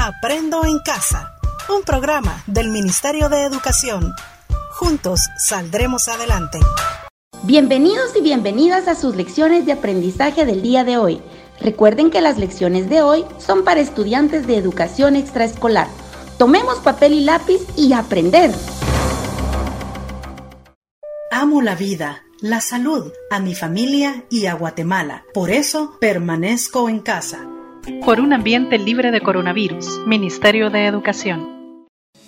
Aprendo en Casa, un programa del Ministerio de Educación. Juntos saldremos adelante. Bienvenidos y bienvenidas a sus lecciones de aprendizaje del día de hoy. Recuerden que las lecciones de hoy son para estudiantes de educación extraescolar. Tomemos papel y lápiz y aprender. Amo la vida, la salud, a mi familia y a Guatemala. Por eso permanezco en casa. Por un ambiente libre de coronavirus, Ministerio de Educación.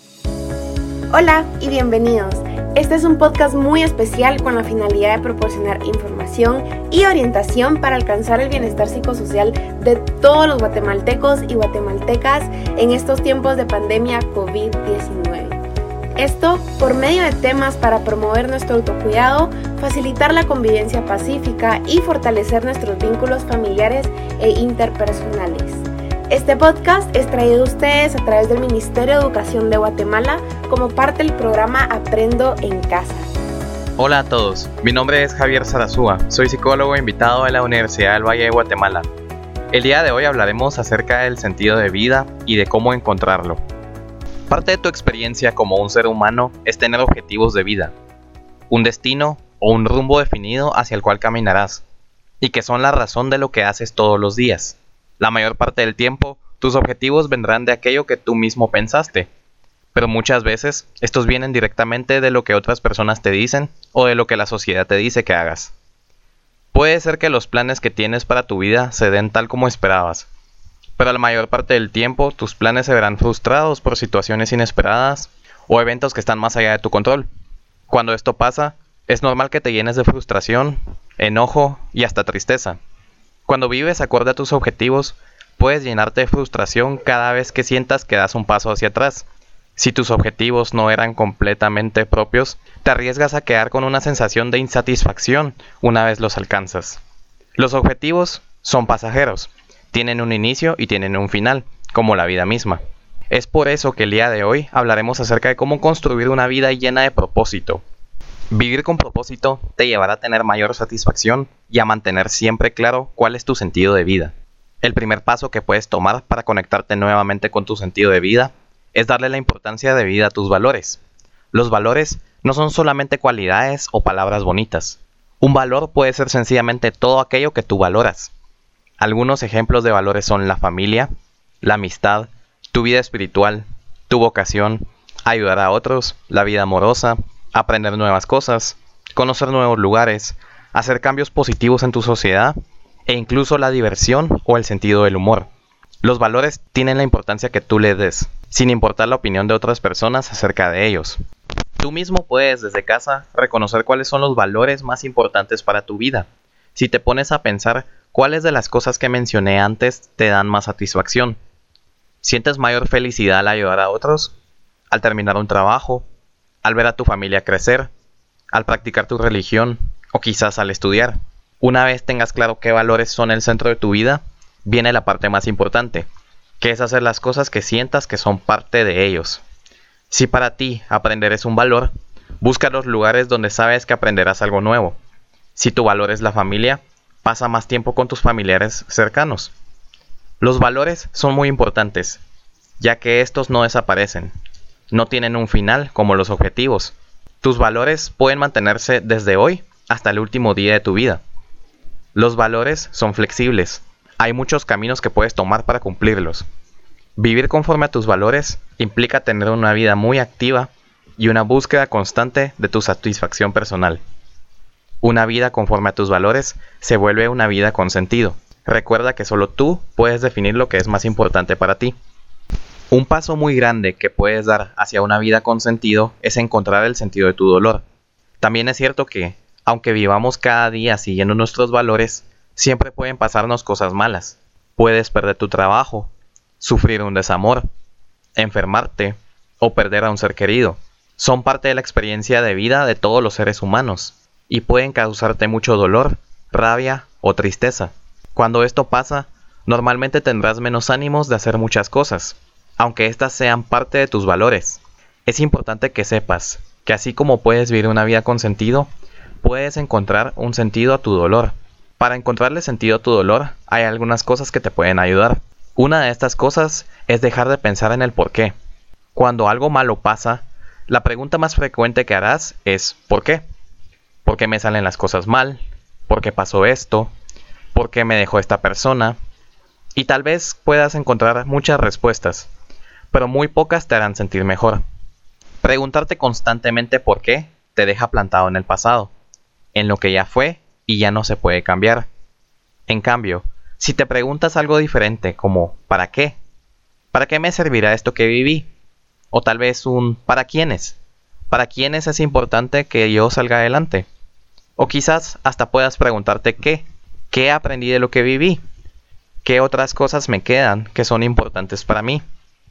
Hola y bienvenidos. Este es un podcast muy especial con la finalidad de proporcionar información y orientación para alcanzar el bienestar psicosocial de todos los guatemaltecos y guatemaltecas en estos tiempos de pandemia COVID-19. Esto por medio de temas para promover nuestro autocuidado, facilitar la convivencia pacífica y fortalecer nuestros vínculos familiares e interpersonales. Este podcast es traído a ustedes a través del Ministerio de Educación de Guatemala como parte del programa Aprendo en Casa. Hola a todos, mi nombre es Javier Sarazúa, soy psicólogo invitado de la Universidad del Valle de Guatemala. El día de hoy hablaremos acerca del sentido de vida y de cómo encontrarlo. Parte de tu experiencia como un ser humano es tener objetivos de vida, un destino o un rumbo definido hacia el cual caminarás, y que son la razón de lo que haces todos los días. La mayor parte del tiempo, tus objetivos vendrán de aquello que tú mismo pensaste, pero muchas veces estos vienen directamente de lo que otras personas te dicen o de lo que la sociedad te dice que hagas. Puede ser que los planes que tienes para tu vida se den tal como esperabas, pero la mayor parte del tiempo tus planes se verán frustrados por situaciones inesperadas o eventos que están más allá de tu control. Cuando esto pasa, es normal que te llenes de frustración, enojo y hasta tristeza. Cuando vives acorde a tus objetivos, puedes llenarte de frustración cada vez que sientas que das un paso hacia atrás. Si tus objetivos no eran completamente propios, te arriesgas a quedar con una sensación de insatisfacción una vez los alcanzas. Los objetivos son pasajeros. Tienen un inicio y tienen un final, como la vida misma. Es por eso que el día de hoy hablaremos acerca de cómo construir una vida llena de propósito. Vivir con propósito te llevará a tener mayor satisfacción y a mantener siempre claro cuál es tu sentido de vida. El primer paso que puedes tomar para conectarte nuevamente con tu sentido de vida es darle la importancia de vida a tus valores. Los valores no son solamente cualidades o palabras bonitas. Un valor puede ser sencillamente todo aquello que tú valoras. Algunos ejemplos de valores son la familia, la amistad, tu vida espiritual, tu vocación, ayudar a otros, la vida amorosa, aprender nuevas cosas, conocer nuevos lugares, hacer cambios positivos en tu sociedad e incluso la diversión o el sentido del humor. Los valores tienen la importancia que tú le des, sin importar la opinión de otras personas acerca de ellos. Tú mismo puedes desde casa reconocer cuáles son los valores más importantes para tu vida. Si te pones a pensar, ¿cuáles de las cosas que mencioné antes te dan más satisfacción? ¿Sientes mayor felicidad al ayudar a otros? ¿Al terminar un trabajo? ¿Al ver a tu familia crecer? ¿Al practicar tu religión? ¿O quizás al estudiar? Una vez tengas claro qué valores son el centro de tu vida, viene la parte más importante, que es hacer las cosas que sientas que son parte de ellos. Si para ti aprender es un valor, busca los lugares donde sabes que aprenderás algo nuevo. Si tu valor es la familia, pasa más tiempo con tus familiares cercanos. Los valores son muy importantes, ya que estos no desaparecen. No tienen un final como los objetivos. Tus valores pueden mantenerse desde hoy hasta el último día de tu vida. Los valores son flexibles. Hay muchos caminos que puedes tomar para cumplirlos. Vivir conforme a tus valores implica tener una vida muy activa y una búsqueda constante de tu satisfacción personal. Una vida conforme a tus valores se vuelve una vida con sentido. Recuerda que solo tú puedes definir lo que es más importante para ti. Un paso muy grande que puedes dar hacia una vida con sentido es encontrar el sentido de tu dolor. También es cierto que, aunque vivamos cada día siguiendo nuestros valores, siempre pueden pasarnos cosas malas. Puedes perder tu trabajo, sufrir un desamor, enfermarte o perder a un ser querido. Son parte de la experiencia de vida de todos los seres humanos y pueden causarte mucho dolor, rabia o tristeza. Cuando esto pasa, normalmente tendrás menos ánimos de hacer muchas cosas, aunque éstas sean parte de tus valores. Es importante que sepas que así como puedes vivir una vida con sentido, puedes encontrar un sentido a tu dolor. Para encontrarle sentido a tu dolor, hay algunas cosas que te pueden ayudar. Una de estas cosas es dejar de pensar en el por qué. Cuando algo malo pasa, la pregunta más frecuente que harás es ¿por qué? ¿Por qué me salen las cosas mal? ¿Por qué pasó esto? ¿Por qué me dejó esta persona? Y tal vez puedas encontrar muchas respuestas, pero muy pocas te harán sentir mejor. Preguntarte constantemente por qué te deja plantado en el pasado, en lo que ya fue y ya no se puede cambiar. En cambio, si te preguntas algo diferente como ¿para qué? ¿Para qué me servirá esto que viví? O tal vez un ¿para quiénes? ¿Para quiénes es importante que yo salga adelante? O quizás hasta puedas preguntarte ¿qué aprendí de lo que viví? ¿Qué otras cosas me quedan que son importantes para mí?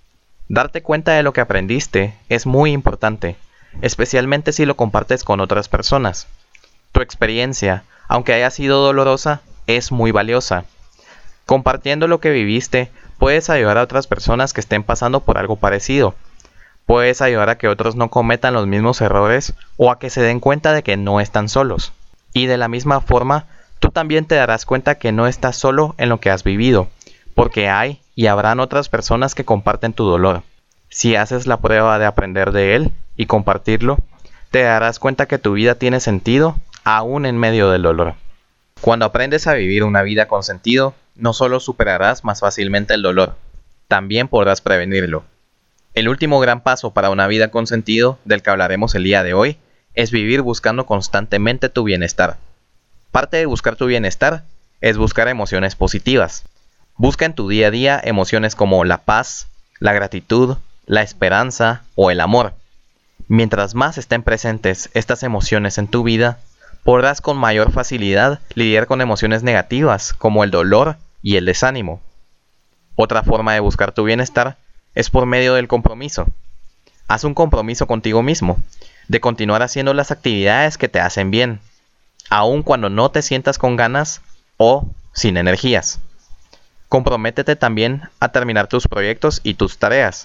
Darte cuenta de lo que aprendiste es muy importante, especialmente si lo compartes con otras personas. Tu experiencia, aunque haya sido dolorosa, es muy valiosa. Compartiendo lo que viviste, puedes ayudar a otras personas que estén pasando por algo parecido. Puedes ayudar a que otros no cometan los mismos errores o a que se den cuenta de que no están solos. Y de la misma forma, tú también te darás cuenta que no estás solo en lo que has vivido, porque hay y habrán otras personas que comparten tu dolor. Si haces la prueba de aprender de él y compartirlo, te darás cuenta que tu vida tiene sentido aún en medio del dolor. Cuando aprendes a vivir una vida con sentido, no solo superarás más fácilmente el dolor, también podrás prevenirlo. El último gran paso para una vida con sentido, del que hablaremos el día de hoy, es vivir buscando constantemente tu bienestar. Parte de buscar tu bienestar es buscar emociones positivas. Busca en tu día a día emociones como la paz, la gratitud, la esperanza o el amor. Mientras más estén presentes estas emociones en tu vida, podrás con mayor facilidad lidiar con emociones negativas como el dolor y el desánimo. Otra forma de buscar tu bienestar es por medio del compromiso. Haz un compromiso contigo mismo, de continuar haciendo las actividades que te hacen bien, aun cuando no te sientas con ganas o sin energías. Comprométete también a terminar tus proyectos y tus tareas.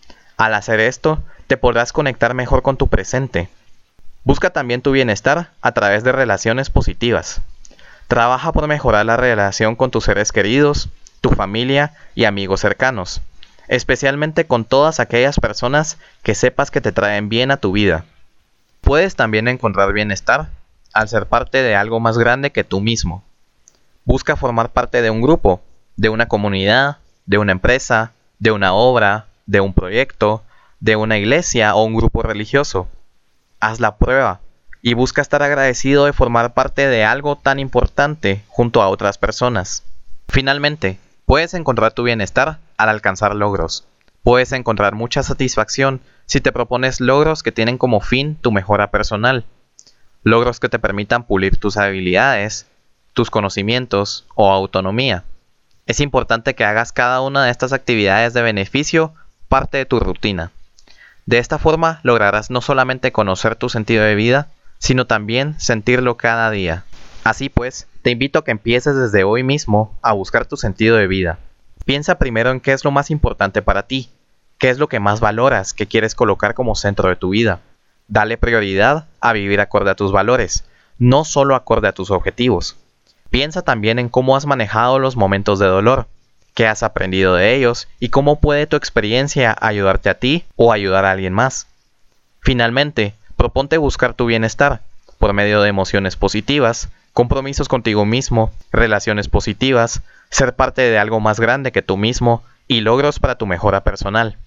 Al hacer esto, te podrás conectar mejor con tu presente. Busca también tu bienestar a través de relaciones positivas. Trabaja por mejorar la relación con tus seres queridos, tu familia y amigos cercanos, especialmente con todas aquellas personas que sepas que te traen bien a tu vida. Puedes también encontrar bienestar al ser parte de algo más grande que tú mismo. Busca formar parte de un grupo, de una comunidad, de una empresa, de una obra, de un proyecto, de una iglesia o un grupo religioso. Haz la prueba y busca estar agradecido de formar parte de algo tan importante junto a otras personas. Finalmente, puedes encontrar tu bienestar al alcanzar logros. Puedes encontrar mucha satisfacción si te propones logros que tienen como fin tu mejora personal. Logros que te permitan pulir tus habilidades, tus conocimientos o autonomía. Es importante que hagas cada una de estas actividades de beneficio parte de tu rutina. De esta forma lograrás no solamente conocer tu sentido de vida, sino también sentirlo cada día. Así pues, te invito a que empieces desde hoy mismo a buscar tu sentido de vida. Piensa primero en qué es lo más importante para ti, qué es lo que más valoras, que quieres colocar como centro de tu vida. Dale prioridad a vivir acorde a tus valores, no solo acorde a tus objetivos. Piensa también en cómo has manejado los momentos de dolor, qué has aprendido de ellos y cómo puede tu experiencia ayudarte a ti o ayudar a alguien más. Finalmente, proponte buscar tu bienestar por medio de emociones positivas, compromisos contigo mismo, relaciones positivas, ser parte de algo más grande que tú mismo y logros para tu mejora personal.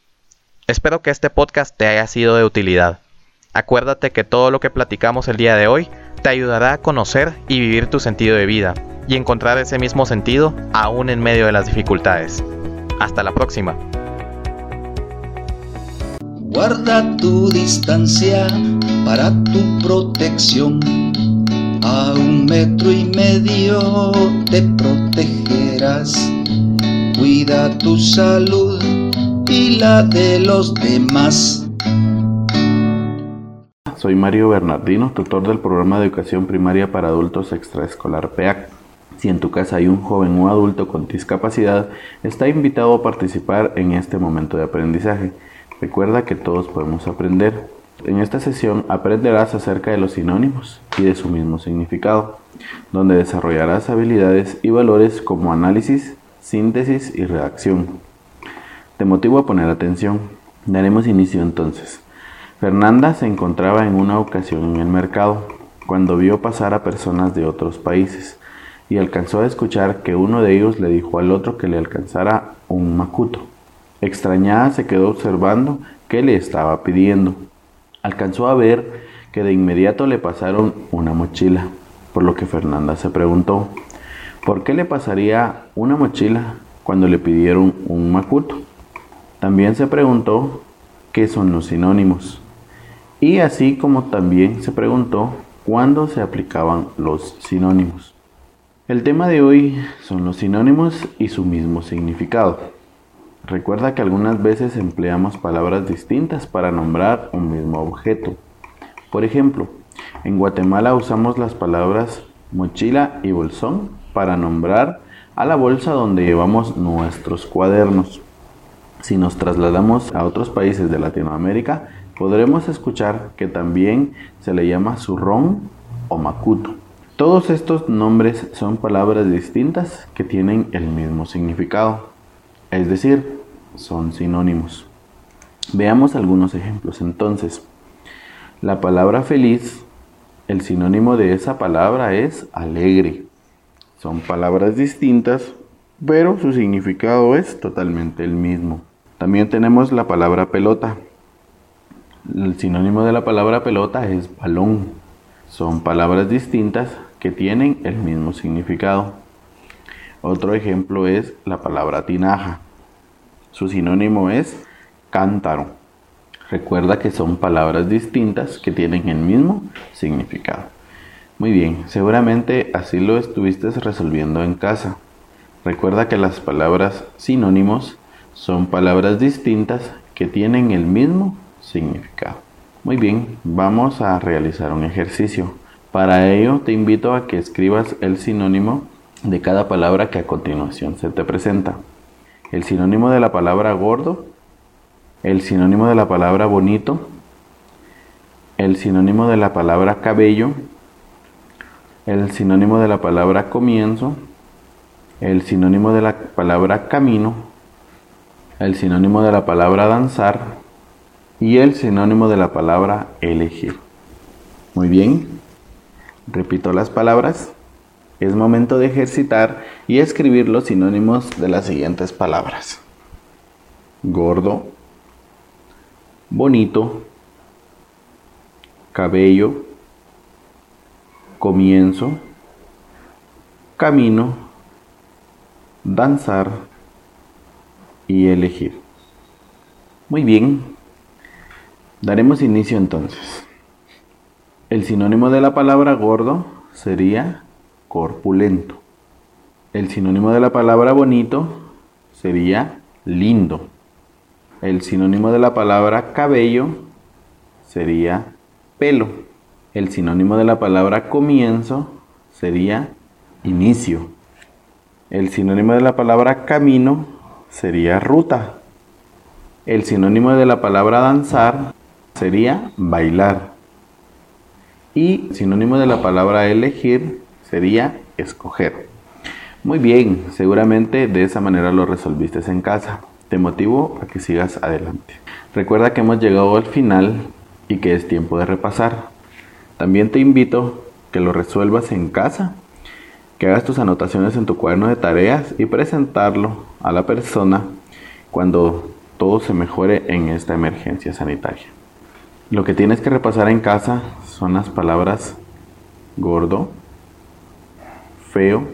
Espero que este podcast te haya sido de utilidad. Acuérdate que todo lo que platicamos el día de hoy te ayudará a conocer y vivir tu sentido de vida y encontrar ese mismo sentido aún en medio de las dificultades. Hasta la próxima. Guarda tu distancia para tu protección. A 1,5 metros te protegerás. Cuida tu salud y la de los demás. Soy Mario Bernardino, tutor del programa de educación primaria para adultos extraescolar PEAC. Si en tu casa hay un joven o adulto con discapacidad, está invitado a participar en este momento de aprendizaje. Recuerda que todos podemos aprender. En esta sesión aprenderás acerca de los sinónimos y de su mismo significado, donde desarrollarás habilidades y valores como análisis, síntesis y redacción. Te motivo a poner atención. Daremos inicio entonces. Fernanda se encontraba en una ocasión en el mercado, cuando vio pasar a personas de otros países, y alcanzó a escuchar que uno de ellos le dijo al otro que le alcanzara un macuto. Extrañada se quedó observando qué le estaba pidiendo. Alcanzó a ver que de inmediato le pasaron una mochila, por lo que Fernanda se preguntó, ¿por qué le pasaría una mochila cuando le pidieron un macuto? También se preguntó qué son los sinónimos, y así como también se preguntó cuándo se aplicaban los sinónimos. El tema de hoy son los sinónimos y su mismo significado. Recuerda que algunas veces empleamos palabras distintas para nombrar un mismo objeto. Por ejemplo, en Guatemala usamos las palabras mochila y bolsón para nombrar a la bolsa donde llevamos nuestros cuadernos. Si nos trasladamos a otros países de Latinoamérica, podremos escuchar que también se le llama zurrón o macuto. Todos estos nombres son palabras distintas que tienen el mismo significado, es decir, son sinónimos. Veamos algunos ejemplos entonces. La palabra feliz, el sinónimo de esa palabra es alegre. Son palabras distintas, pero su significado es totalmente el mismo. También tenemos la palabra pelota. El sinónimo de la palabra pelota es balón. Son palabras distintas que tienen el mismo significado. Otro ejemplo es la palabra tinaja. Su sinónimo es cántaro. Recuerda que son palabras distintas que tienen el mismo significado. Muy bien, seguramente así lo estuviste resolviendo en casa. Recuerda que las palabras sinónimos son palabras distintas que tienen el mismo significado. Muy bien, vamos a realizar un ejercicio. Para ello te invito a que escribas el sinónimo de cada palabra que a continuación se te presenta. El sinónimo de la palabra gordo, el sinónimo de la palabra bonito, el sinónimo de la palabra cabello, el sinónimo de la palabra comienzo, el sinónimo de la palabra camino, el sinónimo de la palabra danzar y el sinónimo de la palabra elegir. Muy bien, repito las palabras. Es momento de ejercitar y escribir los sinónimos de las siguientes palabras: gordo, bonito, cabello, comienzo, camino, danzar y elegir. Muy bien, daremos inicio entonces. El sinónimo de la palabra gordo sería corpulento. El sinónimo de la palabra bonito sería lindo. El sinónimo de la palabra cabello sería pelo. El sinónimo de la palabra comienzo sería inicio. El sinónimo de la palabra camino sería ruta. El sinónimo de la palabra danzar sería bailar. Y sinónimo de la palabra elegir sería escoger. Muy bien, seguramente de esa manera lo resolviste en casa. Te motivo a que sigas adelante. Recuerda que hemos llegado al final y que es tiempo de repasar. También te invito a que lo resuelvas en casa, que hagas tus anotaciones en tu cuaderno de tareas y presentarlo a la persona cuando todo se mejore en esta emergencia sanitaria. Lo que tienes que repasar en casa son las palabras gordo, feo,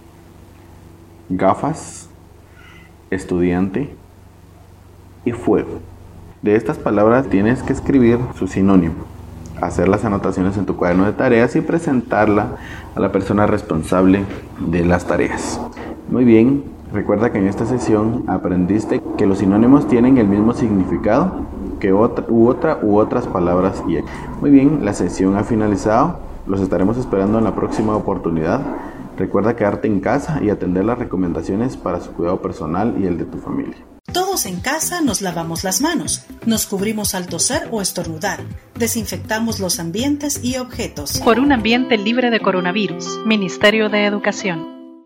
gafas, estudiante y fuego. De estas palabras tienes que escribir su sinónimo, hacer las anotaciones en tu cuaderno de tareas y presentarla a la persona responsable de las tareas. Muy bien, recuerda que en esta sesión aprendiste que los sinónimos tienen el mismo significado que otras palabras. Muy bien, la sesión ha finalizado. Los estaremos esperando en la próxima oportunidad. Recuerda quedarte en casa y atender las recomendaciones para su cuidado personal y el de tu familia. Todos en casa nos lavamos las manos, nos cubrimos al toser o estornudar, desinfectamos los ambientes y objetos. Por un ambiente libre de coronavirus, Ministerio de Educación.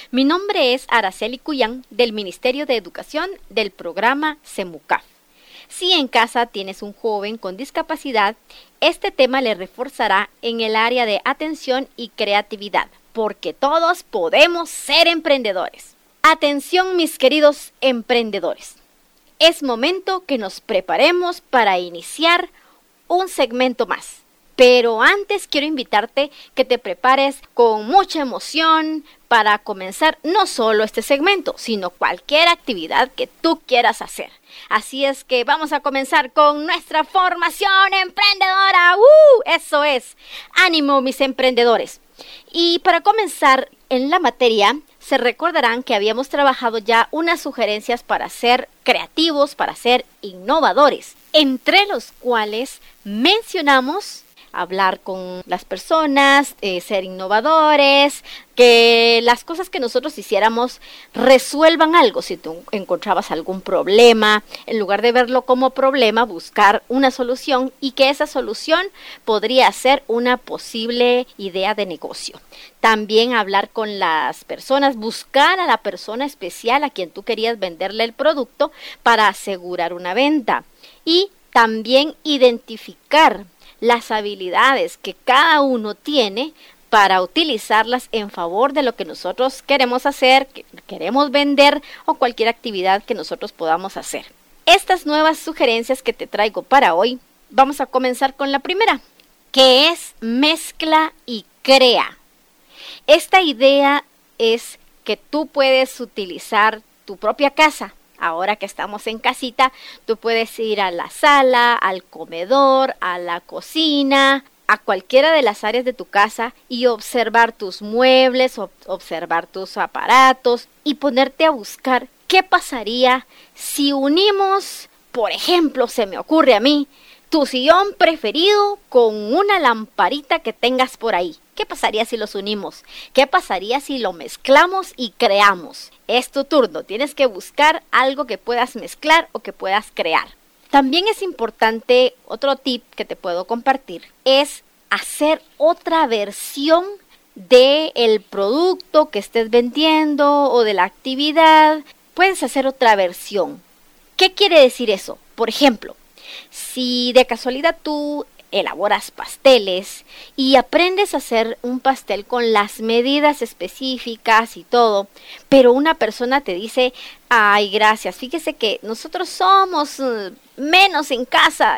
Mi nombre es Araceli Cuyán del Ministerio de Educación del programa CEMUCAF. Si en casa tienes un joven con discapacidad, este tema le reforzará en el área de atención y creatividad, porque todos podemos ser emprendedores. Atención, mis queridos emprendedores. Es momento que nos preparemos para iniciar un segmento más. Pero antes quiero invitarte que te prepares con mucha emoción para comenzar no solo este segmento, sino cualquier actividad que tú quieras hacer. Así es que vamos a comenzar con nuestra formación emprendedora. Eso es. ¡Ánimo, mis emprendedores! Y para comenzar en la materia, se recordarán que habíamos trabajado ya unas sugerencias para ser creativos, para ser innovadores, entre los cuales mencionamos hablar con las personas, ser innovadores, que las cosas que nosotros hiciéramos resuelvan algo. Si tú encontrabas algún problema, en lugar de verlo como problema, buscar una solución y que esa solución podría ser una posible idea de negocio. También hablar con las personas, buscar a la persona especial a quien tú querías venderle el producto para asegurar una venta. Y también identificar las habilidades que cada uno tiene para utilizarlas en favor de lo que nosotros queremos hacer, que queremos vender o cualquier actividad que nosotros podamos hacer. Estas nuevas sugerencias que te traigo para hoy, vamos a comenzar con la primera, que es mezcla y crea. Esta idea es que tú puedes utilizar tu propia casa. Ahora que estamos en casita, tú puedes ir a la sala, al comedor, a la cocina, a cualquiera de las áreas de tu casa y observar tus muebles, observar tus aparatos y ponerte a buscar qué pasaría si unimos, por ejemplo, se me ocurre a mí, tu sillón preferido con una lamparita que tengas por ahí. ¿Qué pasaría si los unimos? ¿Qué pasaría si lo mezclamos y creamos? Es tu turno, tienes que buscar algo que puedas mezclar o que puedas crear. También es importante, otro tip que te puedo compartir, es hacer otra versión del producto que estés vendiendo o de la actividad. Puedes hacer otra versión. ¿Qué quiere decir eso? Por ejemplo, si de casualidad tú elaboras pasteles y aprendes a hacer un pastel con las medidas específicas y todo, pero una persona te dice, ay, gracias, fíjese que nosotros somos menos en casa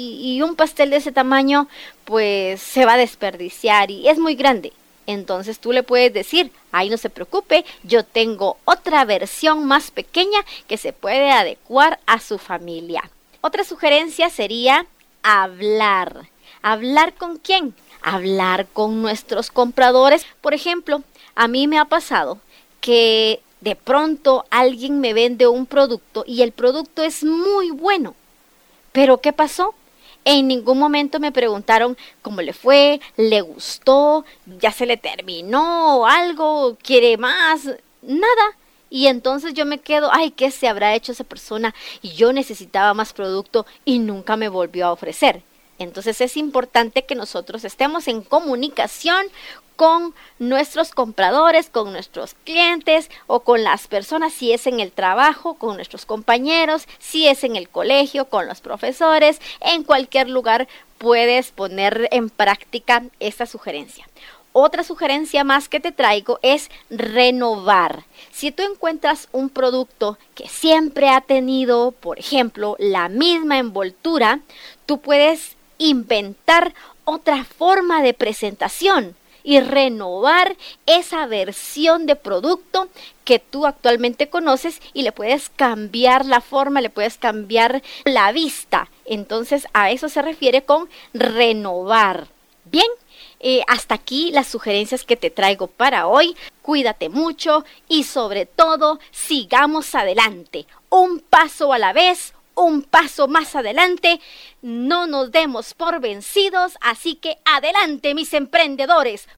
y un pastel de ese tamaño pues se va a desperdiciar y es muy grande. Entonces tú le puedes decir, ay, no se preocupe, yo tengo otra versión más pequeña que se puede adecuar a su familia. Otra sugerencia sería hablar. ¿Hablar con quién? Hablar con nuestros compradores. Por ejemplo, a mí me ha pasado que de pronto alguien me vende un producto y el producto es muy bueno. ¿Pero qué pasó? En ningún momento me preguntaron cómo le fue, le gustó, ya se le terminó algo, quiere más, nada. Y entonces yo me quedo, ay, ¿qué se habrá hecho esa persona? Y yo necesitaba más producto y nunca me volvió a ofrecer. Entonces es importante que nosotros estemos en comunicación con nuestros compradores, con nuestros clientes o con las personas, si es en el trabajo, con nuestros compañeros, si es en el colegio, con los profesores. En cualquier lugar puedes poner en práctica esta sugerencia. Otra sugerencia más que te traigo es renovar. Si tú encuentras un producto que siempre ha tenido, por ejemplo, la misma envoltura, tú puedes inventar otra forma de presentación y renovar esa versión de producto que tú actualmente conoces y le puedes cambiar la forma, le puedes cambiar la vista. Entonces a eso se refiere con renovar. Bien. Hasta aquí las sugerencias que te traigo para hoy. Cuídate mucho y sobre todo sigamos adelante, un paso a la vez, un paso más adelante. No nos demos por vencidos, así que adelante, mis emprendedores.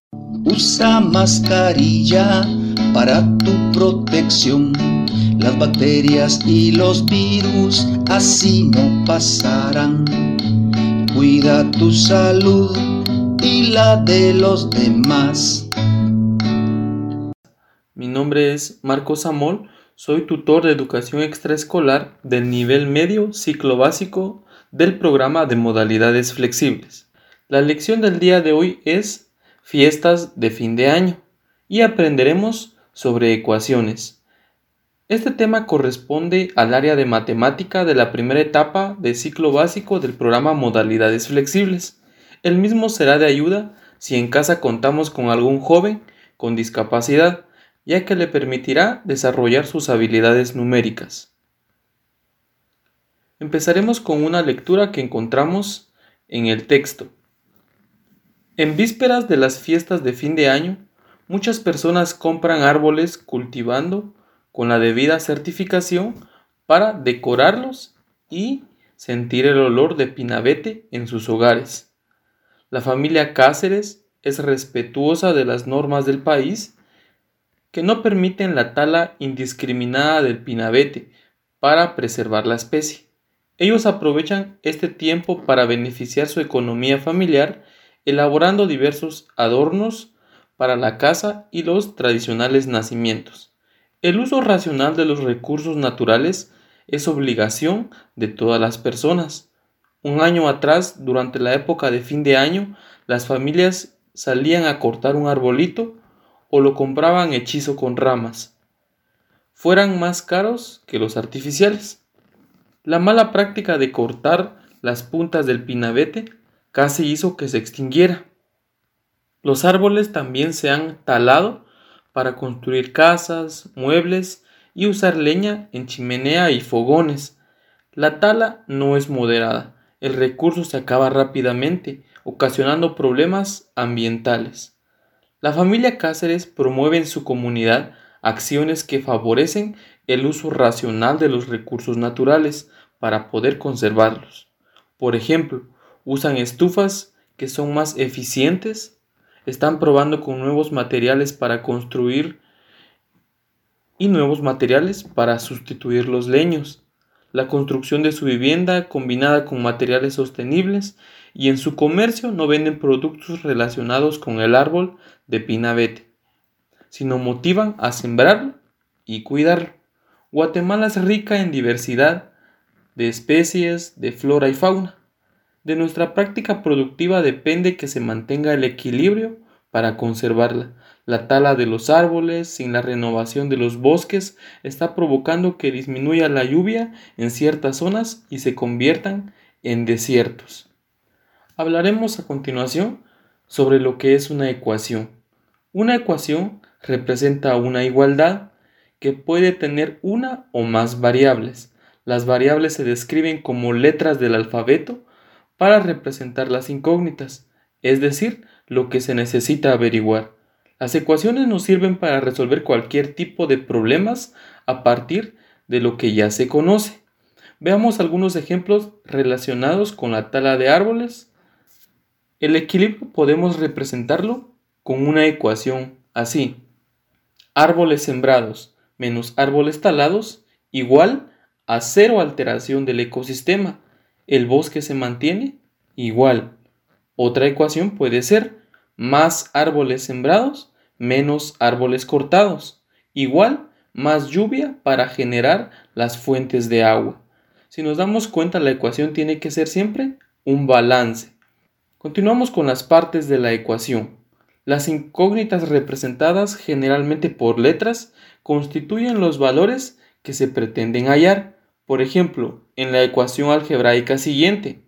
Usa mascarilla para tu protección. Las bacterias y los virus así no pasarán. Cuida tu salud y la de los demás. Mi nombre es Marcos Amol, soy tutor de educación extraescolar del nivel medio ciclo básico del programa de modalidades flexibles. La lección del día de hoy es fiestas de fin de año y aprenderemos sobre ecuaciones. Este tema corresponde al área de matemática de la primera etapa de ciclo básico del programa Modalidades Flexibles. El mismo será de ayuda si en casa contamos con algún joven con discapacidad, ya que le permitirá desarrollar sus habilidades numéricas. Empezaremos con una lectura que encontramos en el texto. En vísperas de las fiestas de fin de año, muchas personas compran árboles cultivando con la debida certificación para decorarlos y sentir el olor de pinabete en sus hogares. La familia Cáceres es respetuosa de las normas del país que no permiten la tala indiscriminada del pinabete para preservar la especie. Ellos aprovechan este tiempo para beneficiar su economía familiar, elaborando diversos adornos para la casa y los tradicionales nacimientos. El uso racional de los recursos naturales es obligación de todas las personas. Un año atrás, durante la época de fin de año, las familias salían a cortar un arbolito o lo compraban hechizo con ramas, fueran más caros que los artificiales. La mala práctica de cortar las puntas del pinabete casi hizo que se extinguiera. Los árboles también se han talado para construir casas, muebles y usar leña en chimenea y fogones. La tala no es moderada, el recurso se acaba rápidamente, ocasionando problemas ambientales. La familia Cáceres promueve en su comunidad acciones que favorecen el uso racional de los recursos naturales para poder conservarlos. Por ejemplo, usan estufas que son más eficientes, están probando con nuevos materiales para construir y nuevos materiales para sustituir los leños. La construcción de su vivienda combinada con materiales sostenibles y en su comercio no venden productos relacionados con el árbol de pinabete, sino motivan a sembrarlo y cuidarlo. Guatemala es rica en diversidad de especies, de flora y fauna. De nuestra práctica productiva depende que se mantenga el equilibrio para conservarla. La tala de los árboles sin la renovación de los bosques está provocando que disminuya la lluvia en ciertas zonas y se conviertan en desiertos. Hablaremos a continuación sobre lo que es una ecuación. Una ecuación representa una igualdad que puede tener una o más variables. Las variables se describen como letras del alfabeto para representar las incógnitas, es decir, lo que se necesita averiguar. Las ecuaciones nos sirven para resolver cualquier tipo de problemas a partir de lo que ya se conoce. Veamos algunos ejemplos relacionados con la tala de árboles. El equilibrio podemos representarlo con una ecuación así: árboles sembrados menos árboles talados igual a cero alteración del ecosistema. El bosque se mantiene igual. Otra ecuación puede ser más árboles sembrados menos árboles cortados igual más lluvia para generar las fuentes de agua. Si nos damos cuenta, la ecuación tiene que ser siempre un balance. Continuamos con las partes de la ecuación. Las incógnitas representadas generalmente por letras constituyen los valores que se pretenden hallar. Por ejemplo, en la ecuación algebraica siguiente,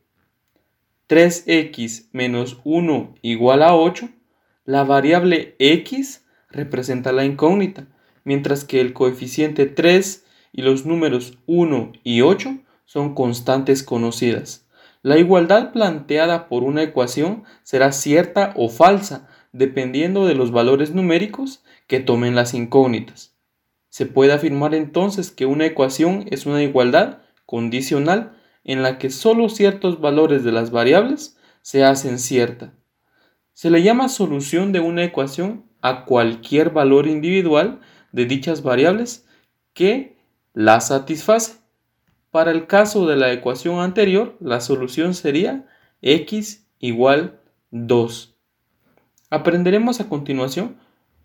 3x menos 1 igual a 8, la variable x representa la incógnita, mientras que el coeficiente 3 y los números 1 y 8 son constantes conocidas. La igualdad planteada por una ecuación será cierta o falsa, dependiendo de los valores numéricos que tomen las incógnitas. Se puede afirmar entonces que una ecuación es una igualdad condicional en la que solo ciertos valores de las variables se hacen cierta. Se le llama solución de una ecuación a cualquier valor individual de dichas variables que la satisface. Para el caso de la ecuación anterior, la solución sería x igual 2. Aprenderemos a continuación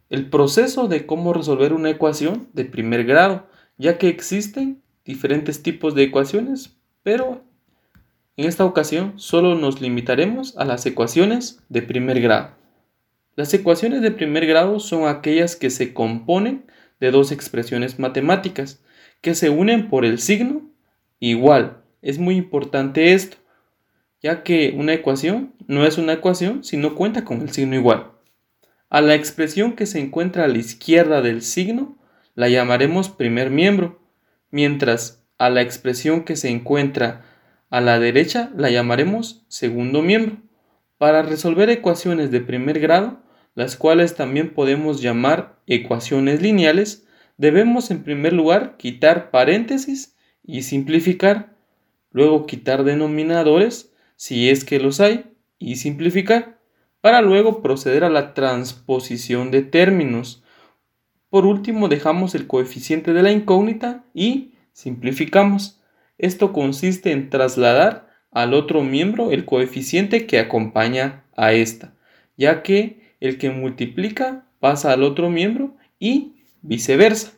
el proceso de cómo resolver una ecuación de primer grado, ya que existen diferentes tipos de ecuaciones, pero en esta ocasión solo nos limitaremos a las ecuaciones de primer grado. Las ecuaciones de primer grado son aquellas que se componen de dos expresiones matemáticas que se unen por el signo igual. Es muy importante esto, ya que una ecuación no es una ecuación si no cuenta con el signo igual. A la expresión que se encuentra a la izquierda del signo la llamaremos primer miembro, mientras a la expresión que se encuentra a la derecha la llamaremos segundo miembro. Para resolver ecuaciones de primer grado, las cuales también podemos llamar ecuaciones lineales, debemos en primer lugar quitar paréntesis y simplificar, luego quitar denominadores si es que los hay y simplificar, para luego proceder a la transposición de términos. Por último dejamos el coeficiente de la incógnita y simplificamos. Esto consiste en trasladar al otro miembro el coeficiente que acompaña a esta, ya que el que multiplica pasa al otro miembro y viceversa.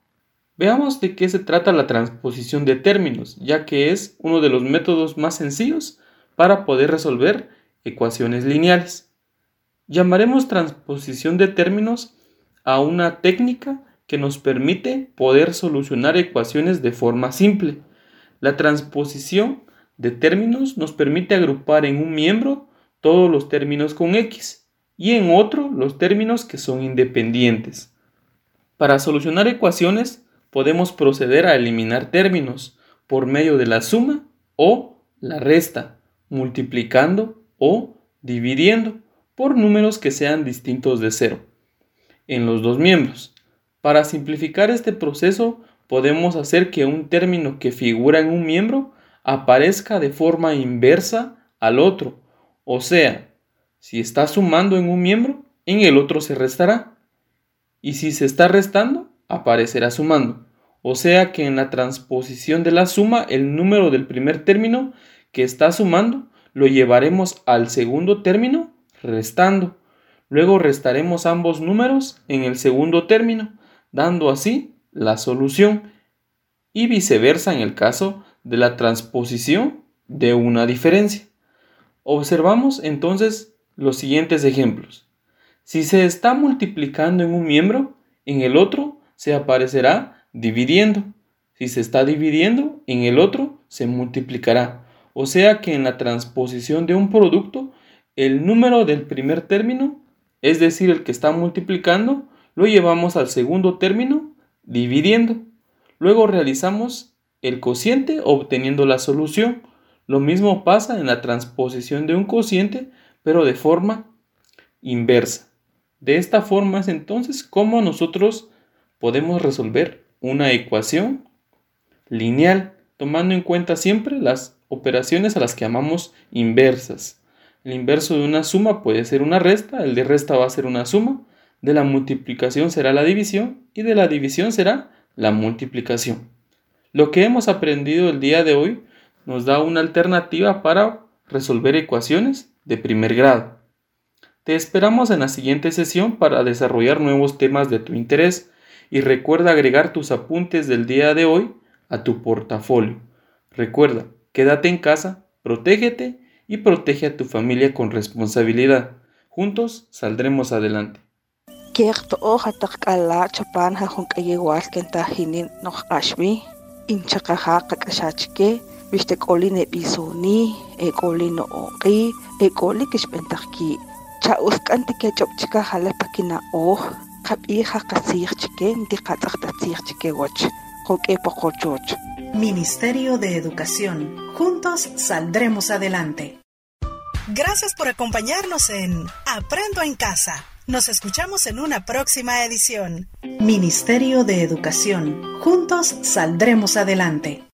Veamos de qué se trata la transposición de términos, ya que es uno de los métodos más sencillos para poder resolver ecuaciones lineales. Llamaremos transposición de términos a una técnica que nos permite poder solucionar ecuaciones de forma simple. La transposición de términos nos permite agrupar en un miembro todos los términos con X y en otro los términos que son independientes. Para solucionar ecuaciones podemos proceder a eliminar términos por medio de la suma o la resta, multiplicando o dividiendo por números que sean distintos de 0 en los dos miembros. Para simplificar este proceso podemos hacer que un término que figura en un miembro aparezca de forma inversa al otro, o sea, si está sumando en un miembro, en el otro se restará, y si se está restando, aparecerá sumando, o sea que en la transposición de la suma el número del primer término que está sumando lo llevaremos al segundo término restando, luego restaremos ambos números en el segundo término, dando así la solución, y viceversa en el caso de la transposición de una diferencia. Observamos entonces los siguientes ejemplos. Si se está multiplicando en un miembro, en el otro se aparecerá dividiendo. Si se está dividiendo, en el otro se multiplicará. O sea que en la transposición de un producto, el número del primer término, es decir, el que está multiplicando, lo llevamos al segundo término dividiendo. Luego realizamos el cociente obteniendo la solución. Lo mismo pasa en la transposición de un cociente, pero de forma inversa. De esta forma es entonces como nosotros podemos resolver una ecuación lineal, tomando en cuenta siempre las operaciones a las que llamamos inversas. El inverso de una suma puede ser una resta, el de resta va a ser una suma, de la multiplicación será la división y de la división será la multiplicación. Lo que hemos aprendido el día de hoy nos da una alternativa para resolver ecuaciones de primer grado. Te esperamos en la siguiente sesión para desarrollar nuevos temas de tu interés y recuerda agregar tus apuntes del día de hoy a tu portafolio. Recuerda, quédate en casa, protégete y protege a tu familia con responsabilidad. Juntos saldremos adelante. Ministerio de Educación. Juntos saldremos adelante. Gracias por acompañarnos en Aprendo en Casa. Nos escuchamos en una próxima edición. Ministerio de Educación. Juntos saldremos adelante.